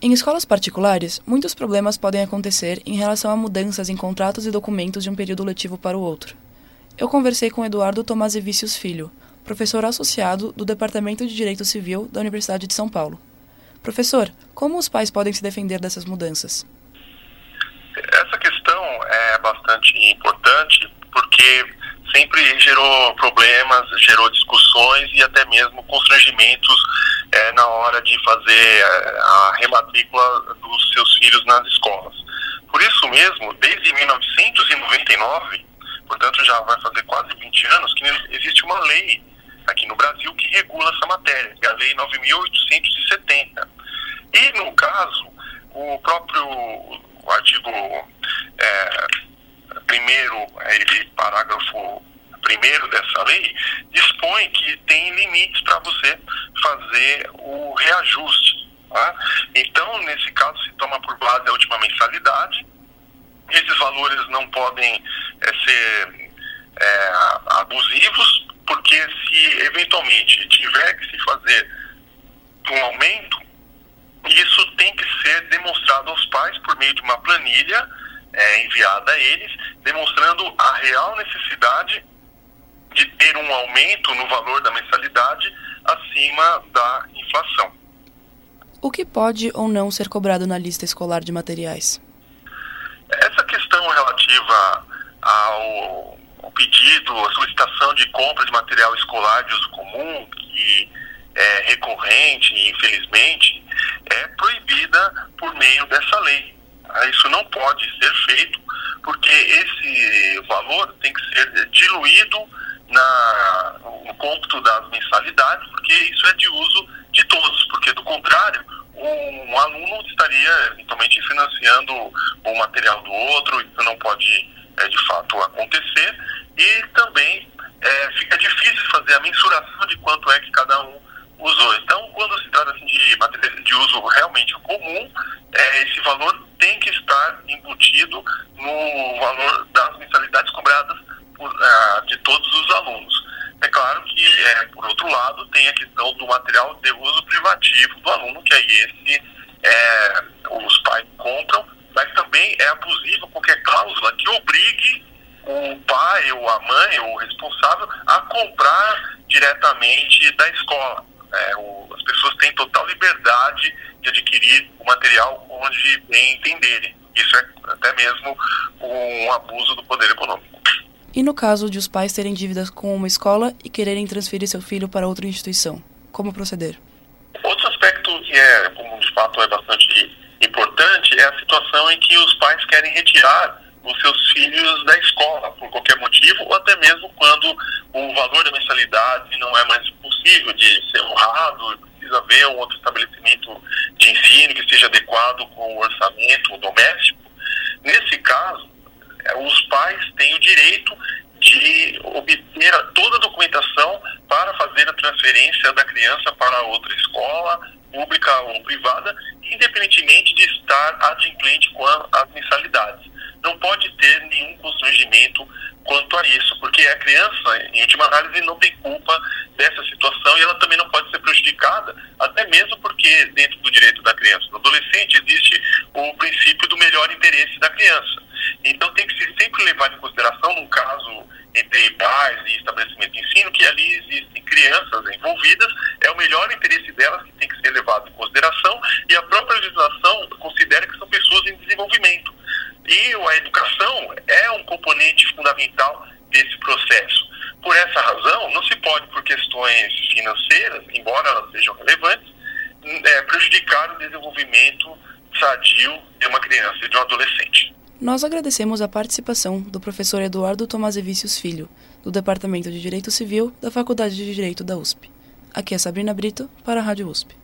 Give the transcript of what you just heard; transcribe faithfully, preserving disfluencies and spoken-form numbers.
Em escolas particulares, muitos problemas podem acontecer em relação a mudanças em contratos e documentos de um período letivo para o outro. Eu conversei com Eduardo Tomazevicius Filho, professor associado do Departamento de Direito Civil da Universidade de São Paulo. Professor, como os pais podem se defender dessas mudanças? Essa questão é bastante importante porque sempre gerou problemas, gerou discussões e até mesmo constrangimentos é, na hora de fazer a rematrícula dos seus filhos nas escolas. Por isso mesmo, desde mil novecentos e noventa e nove, portanto já vai fazer quase vinte anos, que existe uma lei aqui no Brasil que regula essa matéria, que é a Lei nove mil oitocentos e setenta. E, no caso, o próprio o artigo é, primeiro, ele, parágrafo primeiro dessa lei, dispõe que tem limites para você fazer o reajuste. Tá? Então, nesse caso, se toma por base a última mensalidade. Esses valores não podem é, ser é, abusivos, porque se eventualmente tiver que se fazer um aumento, isso tem que ser demonstrado aos pais por meio de uma planilha é, enviada a eles, demonstrando a real necessidade de ter um aumento no valor da mensalidade acima da inflação. O que pode ou não ser cobrado na lista escolar de materiais? Essa questão relativa ao, ao pedido, a solicitação de compra de material escolar de uso comum, que é recorrente, infelizmente, é proibida por meio dessa lei. Isso não pode ser feito porque esse valor tem que ser diluído na, no cômputo das mensalidades, porque isso é de uso de todos, porque do contrário, um aluno estaria eventualmente financiando o material do outro, isso não pode é, de fato acontecer, e também é, fica difícil fazer a mensuração de quanto é que cada um usou. Então, quando se trata assim, de material de uso realmente comum, é, esse valor tem que estar embutido no valor das mensalidades cobradas por, uh, de todos os alunos. É claro que, é, por outro lado, tem a questão do material de uso privativo do aluno, que aí esse é, os pais compram, mas também é abusivo qualquer cláusula que obrigue o pai ou a mãe ou o responsável a comprar diretamente da escola. É, o, as pessoas têm total liberdade de adquirir o material onde bem entenderem. Isso é até mesmo um abuso do poder econômico. E no caso de os pais terem dívidas com uma escola e quererem transferir seu filho para outra instituição, como proceder? Outro aspecto que é, como de fato é bastante importante, é a situação em que os pais querem retirar os seus filhos da escola, por qualquer motivo, ou até mesmo quando o valor da mensalidade não é mais possível de ser honrado, precisa haver um outro estabelecimento de ensino que esteja adequado com o orçamento doméstico. Nesse caso, os pais têm o direito de obter toda a documentação para fazer a transferência da criança para outra escola, pública ou privada, independentemente de estar adimplente com as mensalidades. Não pode ter nenhum constrangimento quanto a isso, porque a criança, em última análise, não tem culpa dessa situação e ela também não pode ser prejudicada, até mesmo porque dentro do direito da criança e do adolescente existe o princípio do melhor interesse da criança. Então tem que se sempre levar em consideração, num caso entre pais e estabelecimento de ensino, que ali existem crianças envolvidas, é o melhor interesse delas que tem que ser levado em consideração, e a própria legislação considera que são pessoas em desenvolvimento. E a educação é um componente fundamental desse processo. Por essa razão, não se pode, por questões financeiras, embora elas sejam relevantes, é, prejudicar o desenvolvimento sadio de uma criança e de um adolescente. Nós agradecemos a participação do professor Eduardo Tomazevicius Filho, do Departamento de Direito Civil da Faculdade de Direito da U S P. Aqui é Sabrina Brito, para a Rádio U S P.